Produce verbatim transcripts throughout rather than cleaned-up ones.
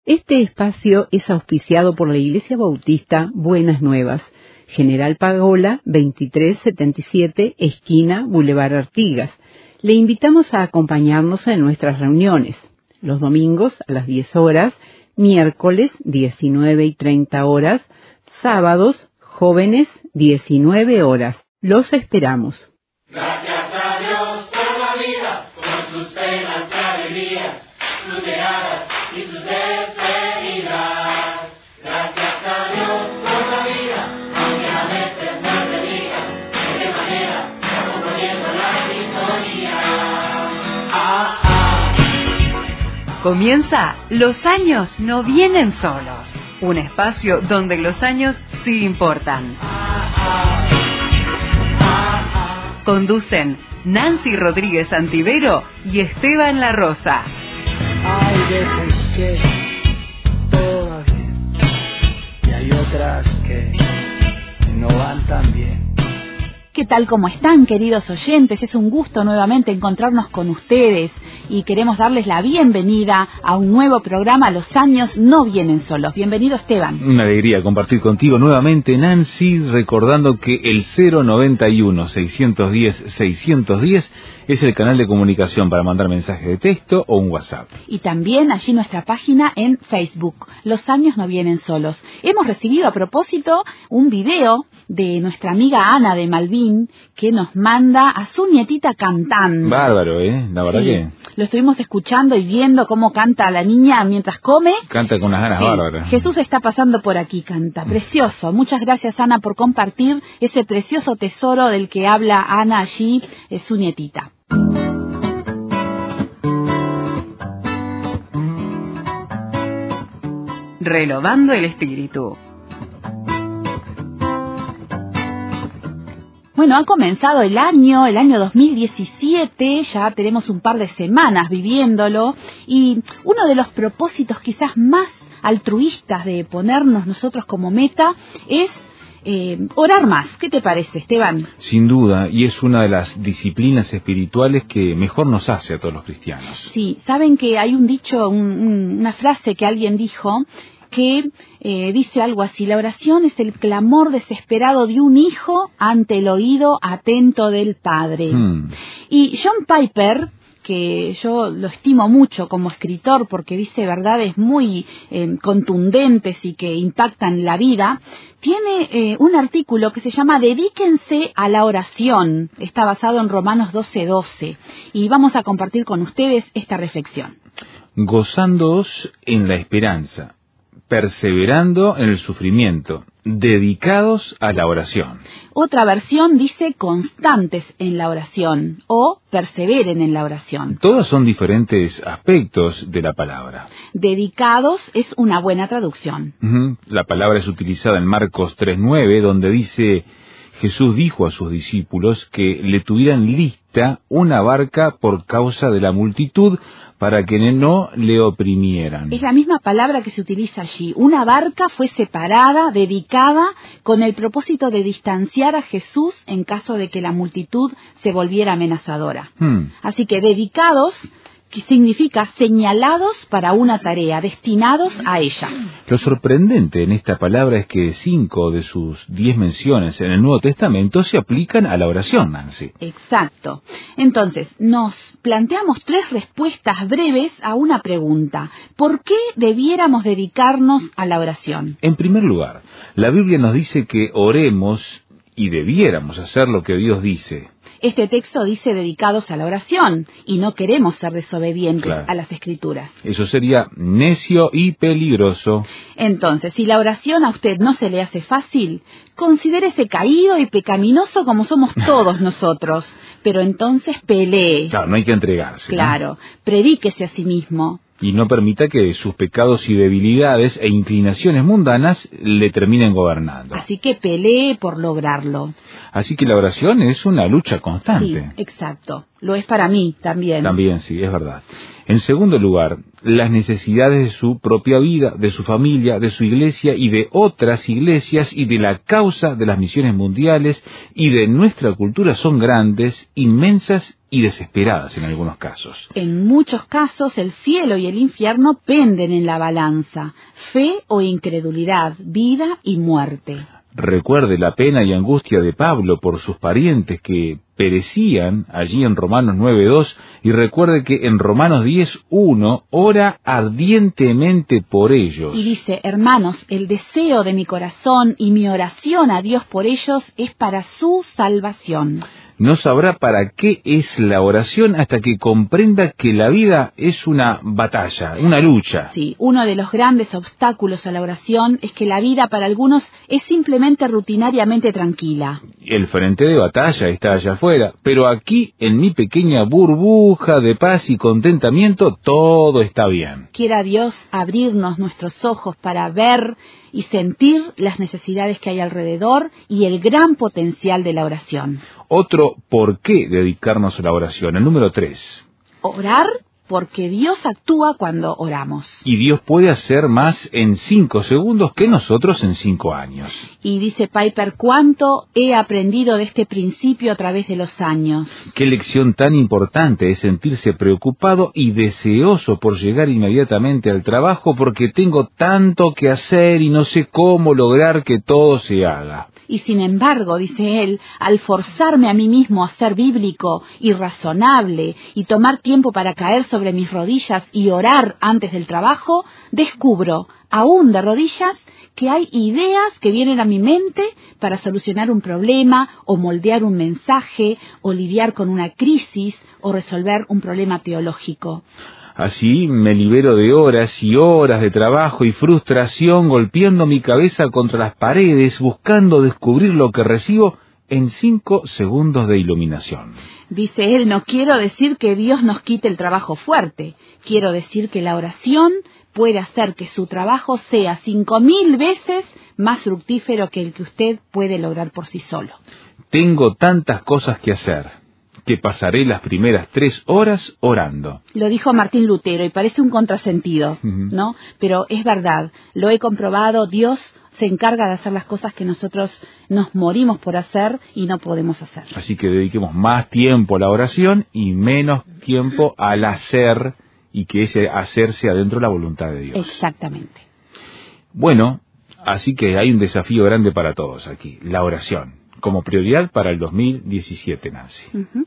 Este espacio es auspiciado por la Iglesia Bautista Buenas Nuevas, General Pagola veintitrés setenta y siete, esquina Boulevard Artigas. Le invitamos a acompañarnos en nuestras reuniones, los domingos a las diez horas, miércoles diecinueve y treinta horas, sábados jóvenes diecinueve horas. Los esperamos. Gracias a Dios por la vida, con sus penas y alegrías, sus llegadas y sus despedidas. Gracias a Dios por la vida, aunque a veces no se diga de qué manera está componiendo la sintonía. Ah, ah. Comienza Los años no vienen solos, un espacio donde los años sí importan. Ah, ah. Conducen Nancy Rodríguez Antivero y Esteban La Rosa. Hay veces que todo va bien y hay otras que no van tan bien. ¿Qué tal? ¿Cómo están, queridos oyentes? Es un gusto nuevamente encontrarnos con ustedes y queremos darles la bienvenida a un nuevo programa, Los años no vienen solos. Bienvenido, Esteban. Una alegría compartir contigo nuevamente, Nancy, recordando que el cero noventa y uno, seiscientos diez, seiscientos diez es el canal de comunicación para mandar mensajes de texto o un WhatsApp. Y también allí nuestra página en Facebook, Los años no vienen solos. Hemos recibido a propósito un video de nuestra amiga Ana de Malvin, que nos manda a su nietita cantando. Bárbaro, ¿eh? La verdad sí, que... Lo estuvimos escuchando y viendo cómo canta la niña mientras come. Canta con unas ganas sí. bárbaras. Jesús está pasando por aquí, canta. Precioso. Muchas gracias, Ana, por compartir ese precioso tesoro del que habla Ana allí, es su nietita. Renovando el espíritu. Bueno, ha comenzado el año, el año dos mil diecisiete, ya tenemos un par de semanas viviéndolo, y uno de los propósitos quizás más altruistas de ponernos nosotros como meta es eh, orar más. ¿Qué te parece, Esteban? Sin duda, y es una de las disciplinas espirituales que mejor nos hace a todos los cristianos. Sí, saben que hay un dicho, un, un, una frase que alguien dijo, que eh, dice algo así: la oración es el clamor desesperado de un hijo ante el oído atento del padre. Hmm. Y John Piper, que yo lo estimo mucho como escritor porque dice verdades muy eh, contundentes y que impactan la vida, tiene eh, un artículo que se llama Dedíquense a la oración. Está basado en Romanos doce doce y vamos a compartir con ustedes esta reflexión. Gozándoos en la esperanza, perseverando en el sufrimiento, dedicados a la oración. Otra versión dice constantes en la oración o perseveren en la oración. Todos son diferentes aspectos de la palabra. Dedicados es una buena traducción. Uh-huh. La palabra es utilizada en Marcos tres nueve, donde dice: Jesús dijo a sus discípulos que le tuvieran lista una barca por causa de la multitud para que no le oprimieran. Es la misma palabra que se utiliza allí. Una barca fue separada, dedicada, con el propósito de distanciar a Jesús en caso de que la multitud se volviera amenazadora. Hmm. Así que dedicados, que significa señalados para una tarea, destinados a ella. Lo sorprendente en esta palabra es que cinco de sus diez menciones en el Nuevo Testamento se aplican a la oración, Nancy. Exacto. Entonces, nos planteamos tres respuestas breves a una pregunta. ¿Por qué debiéramos dedicarnos a la oración? En primer lugar, la Biblia nos dice que oremos y debiéramos hacer lo que Dios dice. Este texto dice dedicados a la oración y no queremos ser desobedientes claro. a las Escrituras. Eso sería necio y peligroso. Entonces, si la oración a usted no se le hace fácil, considérese caído y pecaminoso como somos todos nosotros. Pero entonces pelee. Claro, no hay que entregarse. Claro, ¿no? Predíquese a sí mismo. Y no permita que sus pecados y debilidades e inclinaciones mundanas le terminen gobernando. Así que pelee por lograrlo. Así que la oración es una lucha constante. Sí, exacto. Lo es para mí también. También, sí, es verdad. En segundo lugar, las necesidades de su propia vida, de su familia, de su iglesia y de otras iglesias y de la causa de las misiones mundiales y de nuestra cultura son grandes, inmensas y desesperadas en algunos casos. En muchos casos el cielo y el infierno penden en la balanza, fe o incredulidad, vida y muerte. Recuerde la pena y angustia de Pablo por sus parientes que perecían allí en Romanos nueve dos, y recuerde que en Romanos diez uno ora ardientemente por ellos. Y dice, hermanos, el deseo de mi corazón y mi oración a Dios por ellos es para su salvación. No sabrá para qué es la oración hasta que comprenda que la vida es una batalla, una lucha. Sí, uno de los grandes obstáculos a la oración es que la vida para algunos es simplemente rutinariamente tranquila. El frente de batalla está allá afuera, pero aquí, en mi pequeña burbuja de paz y contentamiento, todo está bien. Quiera Dios abrirnos nuestros ojos para ver y sentir las necesidades que hay alrededor y el gran potencial de la oración. Otro por qué dedicarnos a la oración, el número tres. Orar porque Dios actúa cuando oramos. Y Dios puede hacer más en cinco segundos que nosotros en cinco años. Y dice Piper, ¿cuánto he aprendido de este principio a través de los años? Qué lección tan importante es sentirse preocupado y deseoso por llegar inmediatamente al trabajo porque tengo tanto que hacer y no sé cómo lograr que todo se haga. Y sin embargo, dice él, al forzarme a mí mismo a ser bíblico y razonable y tomar tiempo para caer sobre mis rodillas y orar antes del trabajo, descubro, aún de rodillas, que hay ideas que vienen a mi mente para solucionar un problema o moldear un mensaje o lidiar con una crisis o resolver un problema teológico. Así me libero de horas y horas de trabajo y frustración golpeando mi cabeza contra las paredes buscando descubrir lo que recibo en cinco segundos de iluminación. Dice él, no quiero decir que Dios nos quite el trabajo fuerte. Quiero decir que la oración puede hacer que su trabajo sea cinco mil veces más fructífero que el que usted puede lograr por sí solo. Tengo tantas cosas que hacer que pasaré las primeras tres horas orando. Lo dijo Martín Lutero y parece un contrasentido, Uh-huh. ¿no? Pero es verdad, lo he comprobado, Dios se encarga de hacer las cosas que nosotros nos morimos por hacer y no podemos hacer. Así que dediquemos más tiempo a la oración y menos tiempo al hacer, y que ese hacer sea dentro de la voluntad de Dios. Exactamente. Bueno, así que hay un desafío grande para todos aquí, la oración, como prioridad para el dos mil diecisiete, Nancy. Uh-huh.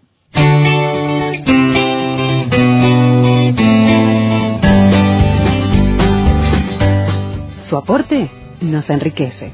Su aporte nos enriquece.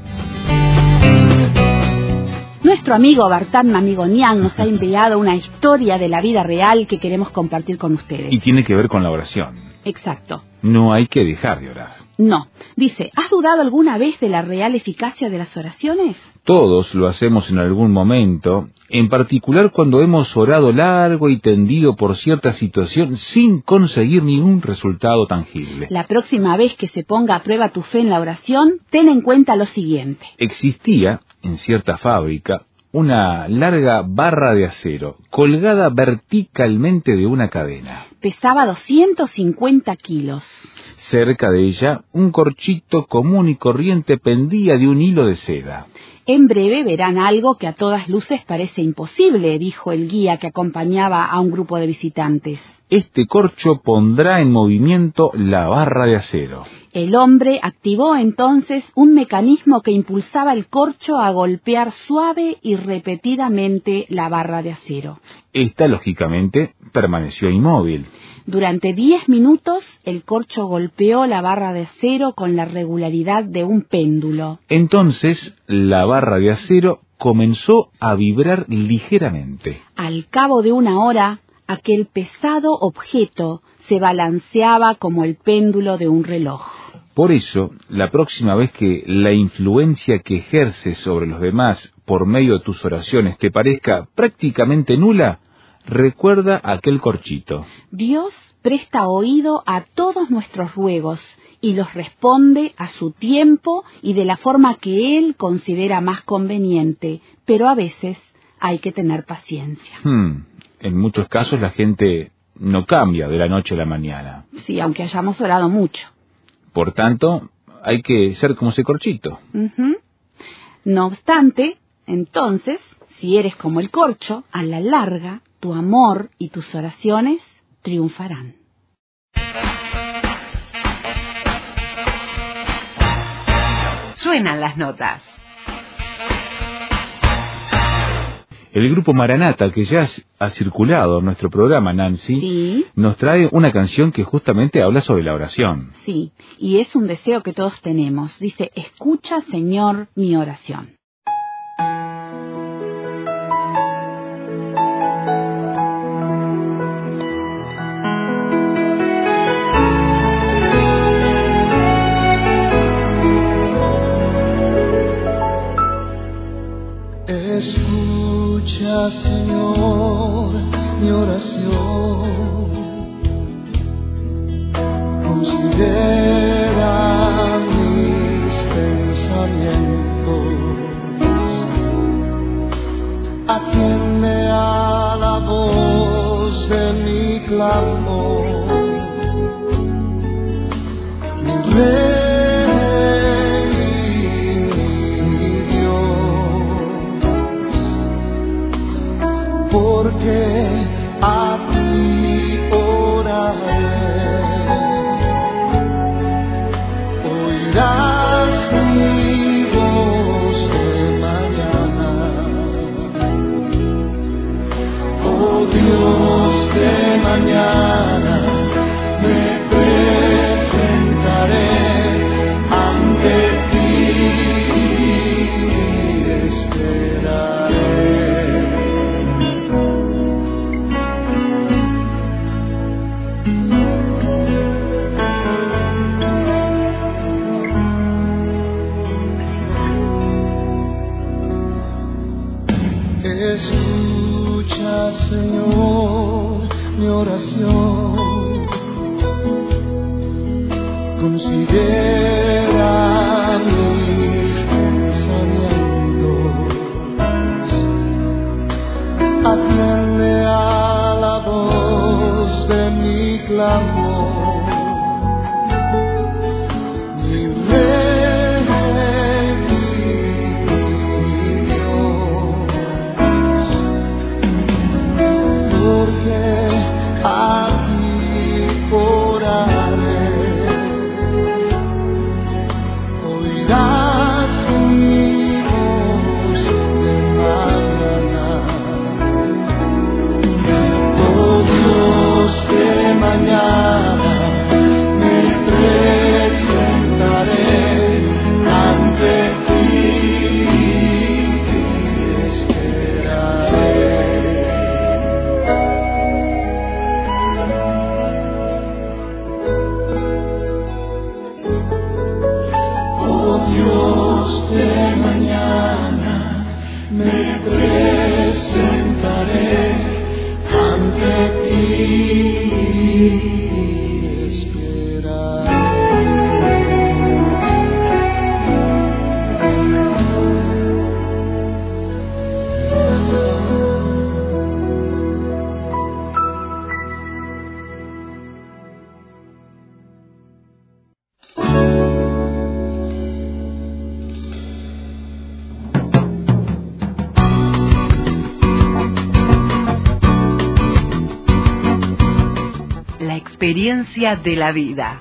Nuestro amigo Bartán Mamigonian nos ha enviado una historia de la vida real que queremos compartir con ustedes. Y tiene que ver con la oración. Exacto. No hay que dejar de orar. No. Dice, ¿has dudado alguna vez de la real eficacia de las oraciones? Todos lo hacemos en algún momento, en particular cuando hemos orado largo y tendido por cierta situación sin conseguir ningún resultado tangible. La próxima vez que se ponga a prueba tu fe en la oración, ten en cuenta lo siguiente. Existía, en cierta fábrica, una larga barra de acero, colgada verticalmente de una cadena. Pesaba doscientos cincuenta kilos. Cerca de ella, un corchito común y corriente pendía de un hilo de seda. En breve verán algo que a todas luces parece imposible, dijo el guía que acompañaba a un grupo de visitantes. Este corcho pondrá en movimiento la barra de acero. El hombre activó entonces un mecanismo que impulsaba el corcho a golpear suave y repetidamente la barra de acero. Esta, lógicamente, permaneció inmóvil. Durante diez minutos, el corcho golpeó la barra de acero con la regularidad de un péndulo. Entonces, la barra de acero comenzó a vibrar ligeramente. Al cabo de una hora, aquel pesado objeto se balanceaba como el péndulo de un reloj. Por eso, la próxima vez que la influencia que ejerces sobre los demás por medio de tus oraciones te parezca prácticamente nula, recuerda aquel corchito. Dios presta oído a todos nuestros ruegos y los responde a su tiempo y de la forma que Él considera más conveniente, pero a veces hay que tener paciencia. Hmm, en muchos casos la gente no cambia de la noche a la mañana. Sí, aunque hayamos orado mucho. Por tanto, hay que ser como ese corchito. Uh-huh. No obstante, entonces, si eres como el corcho, a la larga tu amor y tus oraciones triunfarán. Suenan las notas. El grupo Maranata, que ya ha circulado en nuestro programa, Nancy, Sí. nos trae una canción que justamente habla sobre la oración. Sí, y es un deseo que todos tenemos. Dice, escucha, Señor, mi oración. Escucha, Señor, mi oración. Considera mis pensamientos. Atiende a la voz de mi clamor. Mi rey. Porque a ti oraré, oirás mi voz de mañana, oh Dios de mañana, me presentaré ante ti y esperaré. Escucha, Señor, mi oración. Considera mis pensamientos. Atiende a la voz de mi clamor. Mi rey y Dios. Porque a ti oraré, oirás mi voz de mañana, oh Dios de mañana, me presentaré ante ti y esperaré. Oh Dios de mañana, me presentaré ante ti y esperaré. La experiencia de la vida.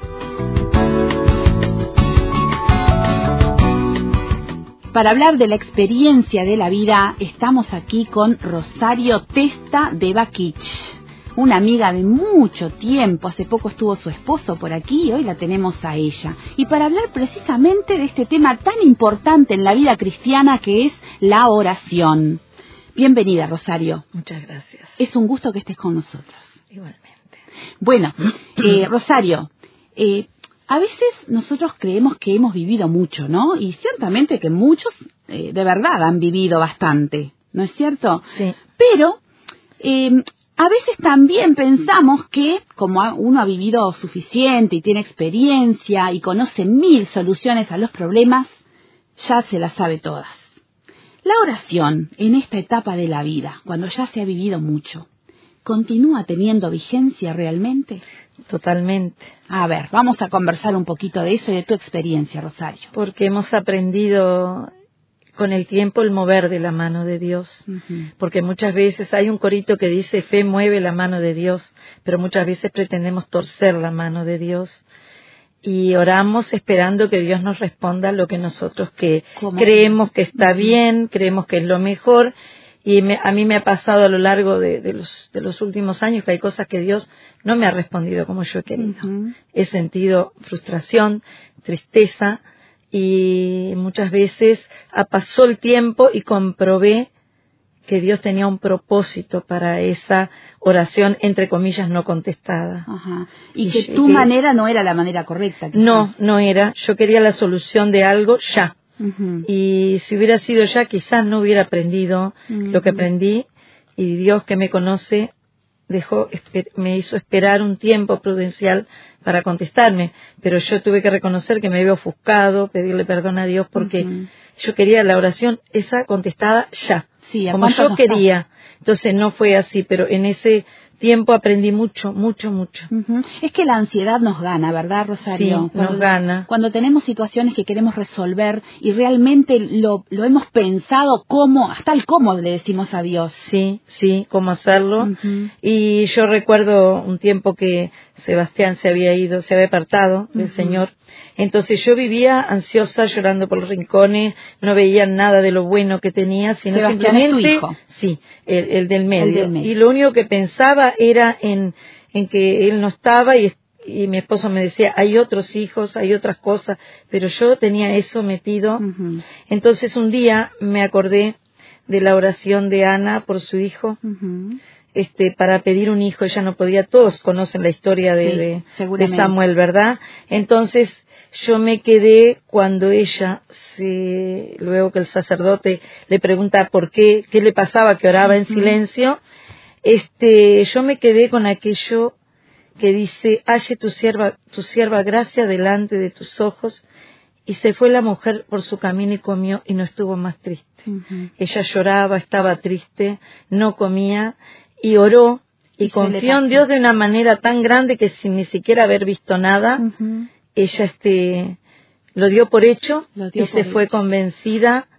Para hablar de la experiencia de la vida, estamos aquí con Rosario Testa de Bakich, una amiga de mucho tiempo. Hace poco estuvo su esposo por aquí y hoy la tenemos a ella. Y para hablar precisamente de este tema tan importante en la vida cristiana que es la oración. Bienvenida, Rosario. Muchas gracias. Es un gusto que estés con nosotros. Igualmente. Bueno, eh, Rosario, eh, a veces nosotros creemos que hemos vivido mucho, ¿no? Y ciertamente que muchos eh, de verdad han vivido bastante, ¿no es cierto? Sí. Pero eh, a veces también pensamos que como uno ha vivido suficiente y tiene experiencia y conoce mil soluciones a los problemas, ya se las sabe todas. La oración en esta etapa de la vida, cuando ya se ha vivido mucho, ¿continúa teniendo vigencia realmente? Totalmente. A ver, vamos a conversar un poquito de eso y de tu experiencia, Rosario. Porque hemos aprendido con el tiempo el mover de la mano de Dios, uh-huh. porque muchas veces hay un corito que dice fe mueve la mano de Dios, pero muchas veces pretendemos torcer la mano de Dios y oramos esperando que Dios nos responda lo que nosotros que creemos que está bien, creemos que es lo mejor. Y me, a mí me ha pasado a lo largo de, de, los, de los últimos años que hay cosas que Dios no me ha respondido como yo he querido. Uh-huh. He sentido frustración, tristeza y muchas veces pasó el tiempo y comprobé que Dios tenía un propósito para esa oración, entre comillas, no contestada. Ajá. Y, y que tu que, manera no era la manera correcta. Quizás. No, no era. Yo quería la solución de algo ya. Uh-huh. Y si hubiera sido ya, quizás no hubiera aprendido uh-huh. lo que aprendí, y Dios que me conoce dejó me hizo esperar un tiempo prudencial para contestarme, pero yo tuve que reconocer que me había ofuscado, pedirle perdón a Dios porque uh-huh. yo quería la oración esa contestada ya, sí, como yo quería. Está? Entonces no fue así, pero en ese tiempo aprendí mucho, mucho, mucho. Uh-huh. Es que la ansiedad nos gana, ¿verdad, Rosario? Sí, cuando, nos gana. Cuando tenemos situaciones que queremos resolver y realmente lo, lo hemos pensado cómo, hasta el cómo le decimos a Dios. Sí, sí, cómo hacerlo. Uh-huh. Y yo recuerdo un tiempo que Sebastián se había ido, se había apartado del uh-huh. Señor. Entonces yo vivía ansiosa, llorando por los rincones, no veía nada de lo bueno que tenía, sino Sebastián simplemente, es tu hijo. Sí, el, el, del medio. el del medio. Y lo único que pensaba era en, en que él no estaba y, y mi esposo me decía, hay otros hijos, hay otras cosas, pero yo tenía eso metido. Uh-huh. Entonces un día me acordé de la oración de Ana por su hijo. Uh-huh. Este, para pedir un hijo, ella no podía, todos conocen la historia de, sí, de, de Samuel, ¿verdad? Entonces yo me quedé cuando ella, se, luego que el sacerdote le pregunta por qué, qué le pasaba, que oraba en uh-huh. silencio, este, yo me quedé con aquello que dice, halle tu sierva, tu sierva gracia delante de tus ojos, y se fue la mujer por su camino y comió y no estuvo más triste. Uh-huh. Ella lloraba, estaba triste, no comía, y oró y, y confió en Dios de una manera tan grande que sin ni siquiera haber visto nada, uh-huh. ella este lo dio por hecho dio y por se hecho. Fue convencida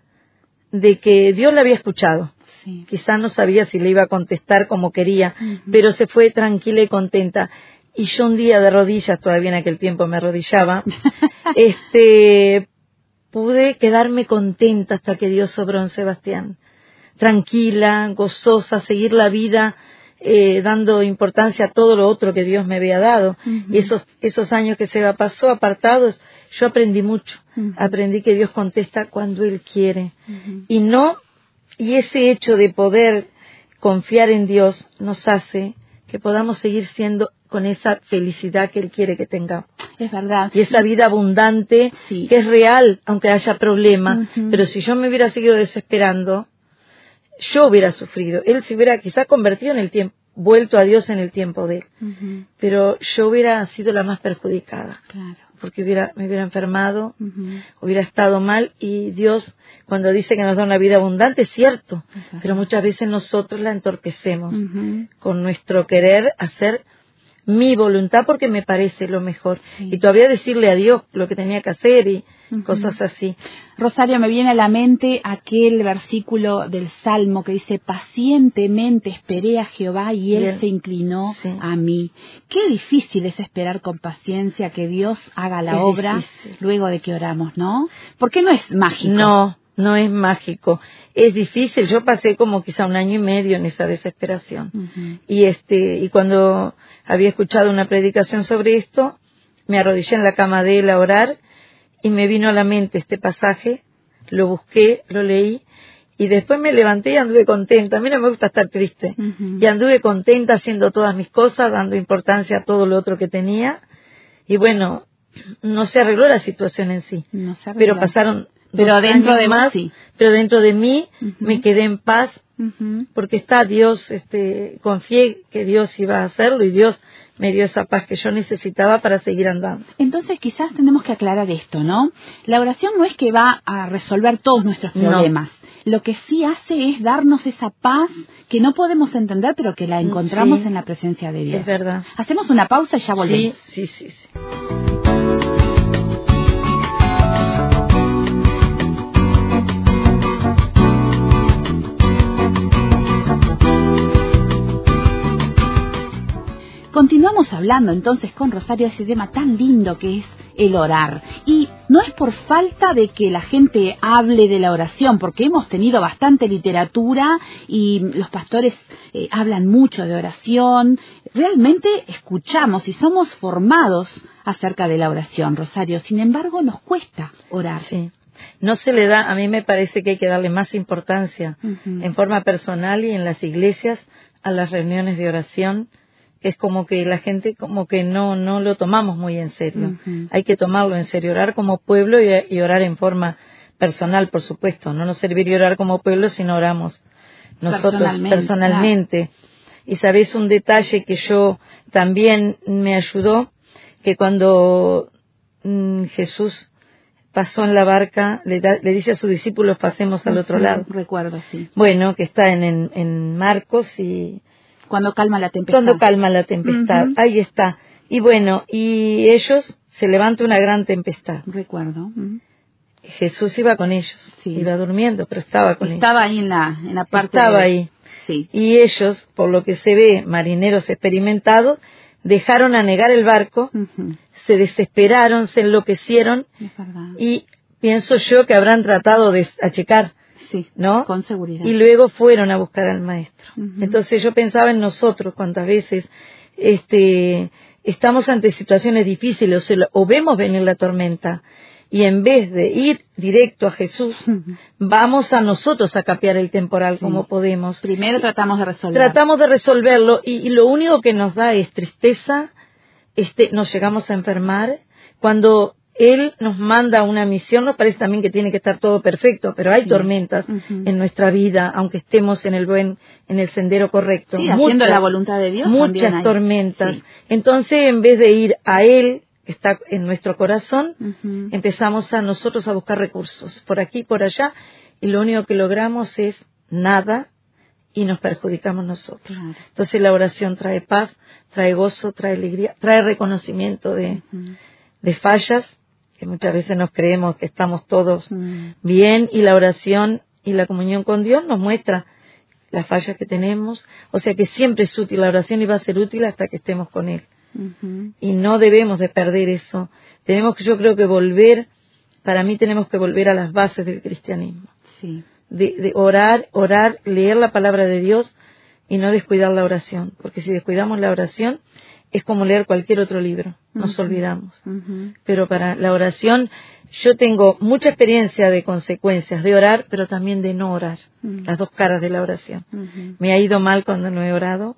de que Dios la había escuchado. Sí. Quizás no sabía si le iba a contestar como quería, uh-huh. pero se fue tranquila y contenta. Y yo un día de rodillas, todavía en aquel tiempo me arrodillaba, este pude quedarme contenta hasta que Dios obró en Sebastián. Tranquila, gozosa, seguir la vida, eh, dando importancia a todo lo otro que Dios me había dado. Uh-huh. Y esos esos años que se pasó apartados, yo aprendí mucho. Uh-huh. Aprendí que Dios contesta cuando Él quiere. Uh-huh. Y no, y ese hecho de poder confiar en Dios nos hace que podamos seguir siendo con esa felicidad que Él quiere que tengamos. Es verdad. Y esa vida abundante, sí. que es real, aunque haya problemas. Uh-huh. Pero si yo me hubiera seguido desesperando, yo hubiera sufrido. Él se hubiera quizás convertido en el tiempo, vuelto a Dios en el tiempo de Él. Uh-huh. Pero yo hubiera sido la más perjudicada. Claro. Porque hubiera, me hubiera enfermado, uh-huh. hubiera estado mal, y Dios, cuando dice que nos da una vida abundante, es cierto. Uh-huh. Pero muchas veces nosotros la entorpecemos uh-huh. con nuestro querer hacer mi voluntad porque me parece lo mejor. Sí. Y todavía decirle a Dios lo que tenía que hacer y uh-huh. cosas así. Rosario, me viene a la mente aquel versículo del Salmo que dice, pacientemente esperé a Jehová y Él Bien. se inclinó sí. a mí. Qué difícil es esperar con paciencia que Dios haga la es obra difícil. Luego de que oramos, ¿no? Porque no es mágico. No, no es mágico. Es difícil. Yo pasé como quizá un año y medio en esa desesperación. Uh-huh. Y este, y cuando había escuchado una predicación sobre esto, me arrodillé en la cama de él a orar y me vino a la mente este pasaje, lo busqué, lo leí y después me levanté y anduve contenta. A mí no me gusta estar triste. Uh-huh. Y anduve contenta haciendo todas mis cosas, dando importancia a todo lo otro que tenía. Y bueno, no se arregló la situación en sí, no se arregló. Pero pasaron pero dos dentro años de más, sí. pero dentro de mí uh-huh. me quedé en paz. Uh-huh. Porque está Dios, este, confié que Dios iba a hacerlo y Dios me dio esa paz que yo necesitaba para seguir andando. Entonces quizás tenemos que aclarar esto, ¿no? La oración no es que va a resolver todos nuestros problemas. No. Lo que sí hace es darnos esa paz que no podemos entender, pero que la encontramos sí. en la presencia de Dios. Es verdad. Hacemos una pausa y ya volvemos. Sí, sí, sí. sí. continuamos hablando entonces con Rosario de ese tema tan lindo que es el orar. Y no es por falta de que la gente hable de la oración, porque hemos tenido bastante literatura y los pastores eh, hablan mucho de oración. Realmente escuchamos y somos formados acerca de la oración, Rosario. Sin embargo, nos cuesta orar. Sí. No se le da, a mí me parece que hay que darle más importancia uh-huh. en forma personal y en las iglesias a las reuniones de oración. Es como que la gente como que no no lo tomamos muy en serio. Uh-huh. Hay que tomarlo en serio, orar como pueblo y, y orar en forma personal, por supuesto. No nos serviría orar como pueblo si no oramos nosotros personalmente. personalmente. Claro. Y sabes un detalle que yo también me ayudó, que cuando mmm, Jesús pasó en la barca, le, da, le dice a sus discípulos, pasemos al otro lado. Recuerdo, sí. Bueno, que está en, en, en Marcos y... Cuando calma la tempestad. Cuando calma la tempestad, uh-huh. ahí está. Y bueno, y ellos, se levanta una gran tempestad. Recuerdo. Uh-huh. Jesús iba con ellos, sí. iba durmiendo, pero estaba con estaba ellos. Estaba ahí en la, en la parte Estaba de... ahí. Sí. Y ellos, por lo que se ve, marineros experimentados, dejaron anegar el barco, uh-huh. se desesperaron, se enloquecieron, es verdad. Y pienso yo que habrán tratado de achecar. Sí, ¿no? Con seguridad. Y luego fueron a buscar al maestro. Uh-huh. Entonces yo pensaba en nosotros cuántas veces este, estamos ante situaciones difíciles o, se lo, o vemos venir la tormenta y en vez de ir directo a Jesús, uh-huh. vamos a nosotros a capear el temporal sí. como podemos. Primero tratamos de resolverlo. Tratamos de resolverlo y, y lo único que nos da es tristeza, este, nos llegamos a enfermar. Cuando Él nos manda una misión, nos parece también que tiene que estar todo perfecto, pero hay sí. tormentas uh-huh. en nuestra vida, aunque estemos en el buen, en el sendero correcto. Sí, muchas, haciendo la voluntad de Dios. Muchas tormentas. Sí. Entonces, en vez de ir a Él, que está en nuestro corazón, uh-huh. empezamos a nosotros a buscar recursos, por aquí, por allá, y lo único que logramos es nada, y nos perjudicamos nosotros. Claro. Entonces, la oración trae paz, trae gozo, trae alegría, trae reconocimiento de, uh-huh. de fallas, que muchas veces nos creemos que estamos todos mm. bien, y la oración y la comunión con Dios nos muestra las fallas que tenemos, o sea que siempre es útil, la oración y va a ser útil hasta que estemos con Él. Uh-huh. Y no debemos de perder eso. Tenemos que, yo creo que volver, para mí tenemos que volver a las bases del cristianismo. Sí. De, de orar, orar, leer la palabra de Dios y no descuidar la oración, porque si descuidamos la oración, es como leer cualquier otro libro, nos uh-huh. olvidamos. Uh-huh. Pero para la oración, yo tengo mucha experiencia de consecuencias de orar, pero también de no orar, uh-huh. las dos caras de la oración. Uh-huh. Me ha ido mal cuando no he orado,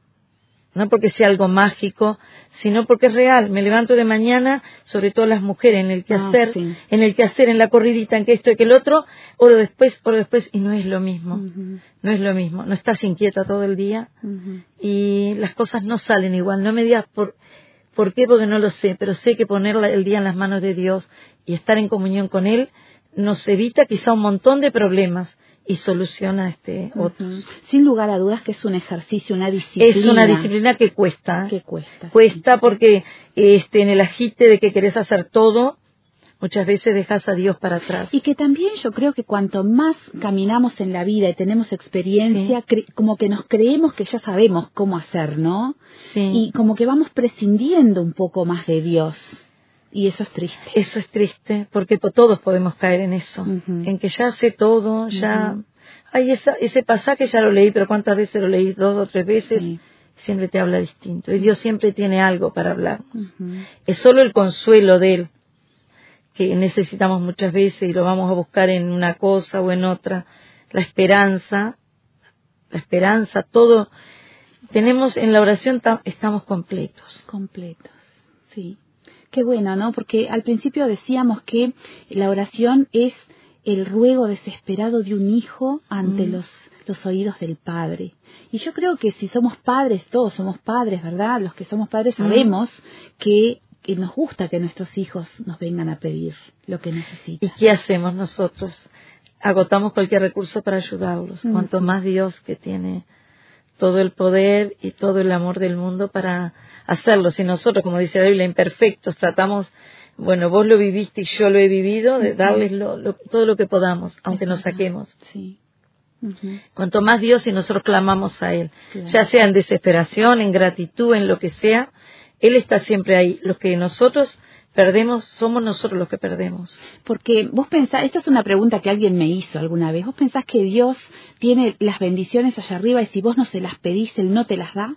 no porque sea algo mágico, sino porque es real. Me levanto de mañana, sobre todo las mujeres, en el quehacer, oh, sí. en el quehacer, en la corridita, en que esto y que el otro, oro después, oro después, y no es lo mismo. Uh-huh. No es lo mismo. No estás inquieta todo el día uh-huh. y las cosas no salen igual. No me digas por, por qué, porque no lo sé, pero sé que poner el día en las manos de Dios y estar en comunión con Él nos evita quizá un montón de problemas y soluciona este otros. Uh-huh. Sin lugar a dudas que es un ejercicio, una disciplina. Es una disciplina que cuesta. Que cuesta. Cuesta sí. porque este, en el agite de que querés hacer todo, muchas veces dejas a Dios para atrás. Y que también yo creo que cuanto más caminamos en la vida y tenemos experiencia, sí. cre- como que nos creemos que ya sabemos cómo hacer, ¿no? Sí. Y como que vamos prescindiendo un poco más de Dios. Y eso es triste. Eso es triste, porque todos podemos caer en eso, uh-huh. en que ya sé todo, ya... Uh-huh. Ay, esa, ese pasaje ya lo leí, pero ¿cuántas veces lo leí? Dos o tres veces. Sí. Siempre te habla distinto. Y Dios siempre tiene algo para hablarnos. Uh-huh. Es solo el consuelo de Él, que necesitamos muchas veces y lo vamos a buscar en una cosa o en otra. La esperanza, la esperanza, todo. Tenemos en la oración, estamos completos. Completos, sí. Qué bueno, ¿no? Porque al principio decíamos que la oración es el ruego desesperado de un hijo ante mm. los, los oídos del Padre. Y yo creo que si somos padres, todos somos padres, ¿verdad? Los que somos padres sabemos mm. que, que nos gusta que nuestros hijos nos vengan a pedir lo que necesitan. ¿Y qué hacemos nosotros? Agotamos cualquier recurso para ayudarlos. Mm. Cuanto más Dios, que tiene todo el poder y todo el amor del mundo para hacerlo. Si nosotros, como dice la Biblia, imperfectos, tratamos, bueno, vos lo viviste y yo lo he vivido, de darles lo, lo, todo lo que podamos, aunque nos saquemos. Sí. Ujú. Cuanto más Dios y nosotros clamamos a Él, Claro. ya sea en desesperación, en gratitud, en lo que sea, Él está siempre ahí. Los que nosotros perdemos, somos nosotros los que perdemos. Porque vos pensás, esta es una pregunta que alguien me hizo alguna vez, ¿vos pensás que Dios tiene las bendiciones allá arriba y si vos no se las pedís, Él no te las da?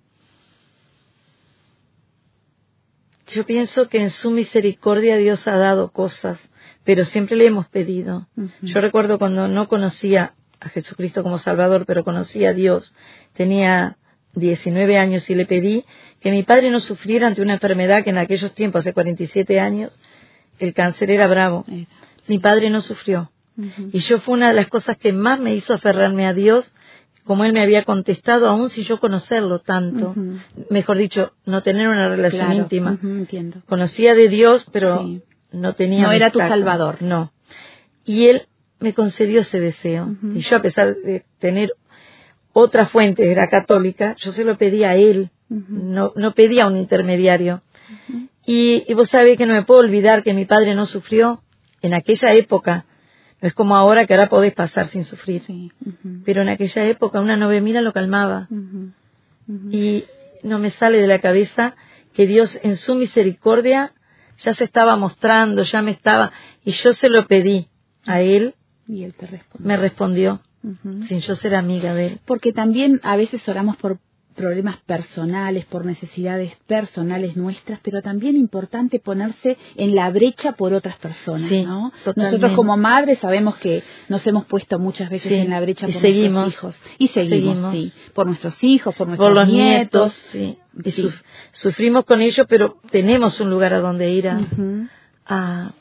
Yo pienso que en su misericordia Dios ha dado cosas, pero siempre le hemos pedido. Ujú. Yo recuerdo cuando no conocía a Jesucristo como Salvador, pero conocía a Dios, tenía diecinueve años y le pedí que mi padre no sufriera ante una enfermedad que en aquellos tiempos, hace cuarenta y siete años, el cáncer era bravo. Era. Mi padre no sufrió. Ujú. Y yo fue una de las cosas que más me hizo aferrarme a Dios, como Él me había contestado, aún sin yo conocerlo tanto. Ujú. Mejor dicho, no tener una relación Claro. íntima. Ujú, entiendo. Conocía de Dios, pero Sí. no tenía No era tu amistad. Salvador. No. Y Él me concedió ese deseo. Ujú. Y yo, a pesar de tener otra fuente, era católica, yo se lo pedí a Él. Ujú. No, no pedía a un intermediario. Ujú. Y, y vos sabés que no me puedo olvidar que mi padre no sufrió en aquella época. No es como ahora, que ahora podés pasar sin sufrir. Sí. Ujú. Pero en aquella época una novemila lo calmaba. Ujú. Ujú. Y no me sale de la cabeza que Dios en su misericordia ya se estaba mostrando, ya me estaba, y yo se lo pedí a Él, Y Él te responde. me respondió, Ujú. sin yo ser amiga de Él. Porque también a veces oramos por problemas personales, por necesidades personales nuestras, pero también importante ponerse en la brecha por otras personas, Sí, ¿no? totalmente. Nosotros como madres sabemos que nos hemos puesto muchas veces Sí, en la brecha y por seguimos, nuestros hijos. Y seguimos, seguimos. sí. Por nuestros hijos, por nuestros Por los nietos. nietos, sí. Y Sí. suf- sufrimos con ellos, pero tenemos un lugar a donde ir a, Ujú. a-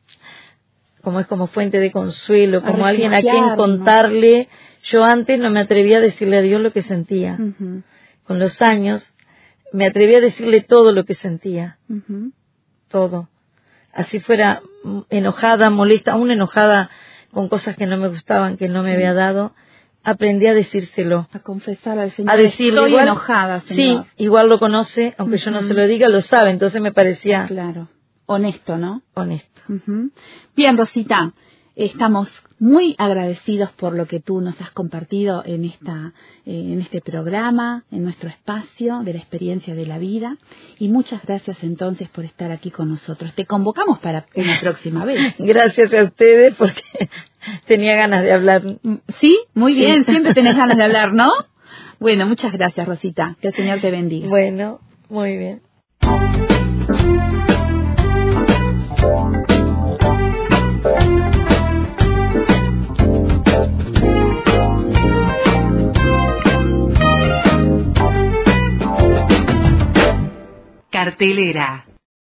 como es como fuente de consuelo, A como alguien a quien refugiarnos. contarle. Yo antes no me atrevía a decirle a Dios lo que sentía. Ujú. Con los años me atreví a decirle todo lo que sentía, Ujú. todo. Así fuera mm, enojada, molesta, aún enojada con cosas que no me gustaban, que no me había dado, aprendí a decírselo. A confesar al Señor. A decirle, Estoy igual, enojada, sí, Señor. igual lo conoce, aunque yo no Ujú. se lo diga, lo sabe, entonces me parecía Claro. Honesto, ¿no? honesto. Ujú. Bien, Rosita, estamos muy agradecidos por lo que tú nos has compartido en esta, eh, en este programa, en nuestro espacio de la experiencia de la vida, y muchas gracias entonces por estar aquí con nosotros. Te convocamos para una próxima vez. Gracias a ustedes porque tenía ganas de hablar. Mm, Sí, muy bien, Sí. siempre tenés ganas de hablar, ¿no? Bueno, muchas gracias, Rosita. Que el Señor te bendiga. Bueno, muy bien. Cartelera.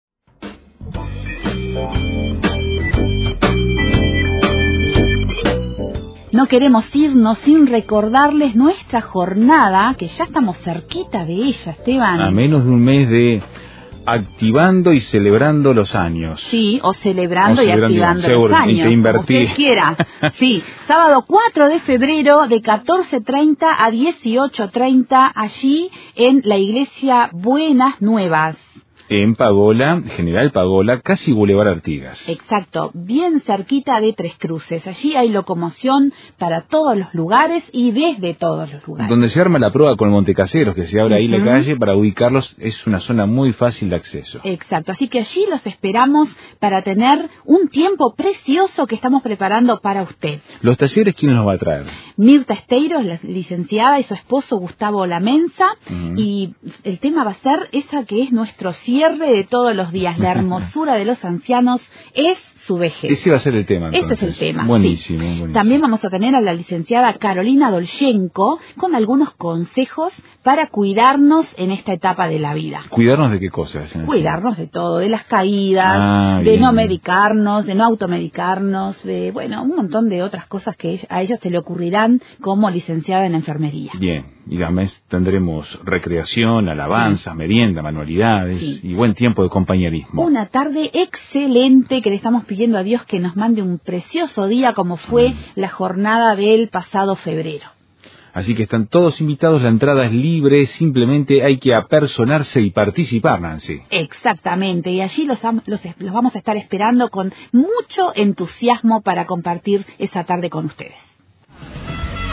No queremos irnos sin recordarles nuestra jornada, que ya estamos cerquita de ella, Esteban. A menos de un mes de activando y celebrando los años. Sí, o celebrando O y celebrando, activando seguro, los años, te como invertí. usted quiera. Sí, sábado cuatro de febrero de catorce treinta a dieciocho treinta, allí en la iglesia Buenas Nuevas. En Pagola, General Pagola, casi Boulevard Artigas. Exacto, bien cerquita de Tres Cruces. Allí hay locomoción para todos los lugares y desde todos los lugares. Donde se arma la prueba con Montecaseros, que se abre ahí la Ujú. calle, para ubicarlos es una zona muy fácil de acceso. Exacto, así que allí los esperamos para tener un tiempo precioso que estamos preparando para usted. Los talleres, ¿quién los va a traer? Mirta Esteiro, la licenciada, y su esposo Gustavo Lamensa, Ujú. y el tema va a ser esa que es nuestro cierre de todos los días. La hermosura de los ancianos es su vejez. Ese va a ser el tema, Ese entonces. es el tema. Buenísimo, sí. buenísimo. También vamos a tener a la licenciada Carolina Dolchenko con algunos consejos para cuidarnos en esta etapa de la vida. ¿Cuidarnos de qué cosas? en el Cuidarnos de todo, de las caídas, Ah, de bien, no bien. medicarnos, de no automedicarnos, de, bueno, un montón de otras cosas que a ellos se le ocurrirán como licenciada en enfermería. Bien, y además tendremos recreación, alabanzas, merienda, manualidades Sí. y buen tiempo de compañerismo. Una tarde excelente que le estamos pidiendo a Dios que nos mande un precioso día como fue la jornada del pasado febrero. Así que están todos invitados, la entrada es libre, simplemente hay que apersonarse y participar, Nancy. Exactamente, y allí los, am- los, es- los vamos a estar esperando con mucho entusiasmo para compartir esa tarde con ustedes.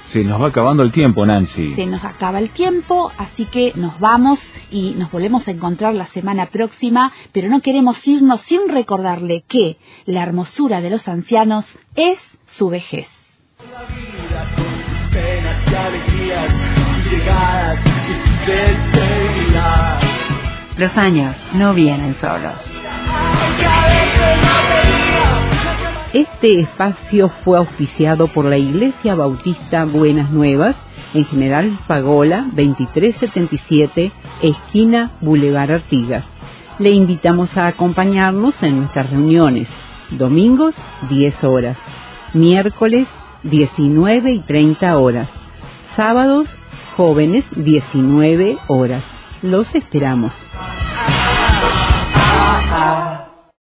Se nos va acabando el tiempo, Nancy. Se nos acaba el tiempo, así que nos vamos y nos volvemos a encontrar la semana próxima, pero no queremos irnos sin recordarle que la hermosura de los ancianos es su vejez. La vida con sus penas y alegrías, sus llegadas y sus despedidas. Los años no vienen solos. Este espacio fue auspiciado por la Iglesia Bautista Buenas Nuevas, en General Pagola veintitrés setenta y siete, esquina Boulevard Artigas. Le invitamos a acompañarnos en nuestras reuniones, domingos diez horas, miércoles diecinueve y treinta horas, sábados jóvenes diecinueve horas. Los esperamos.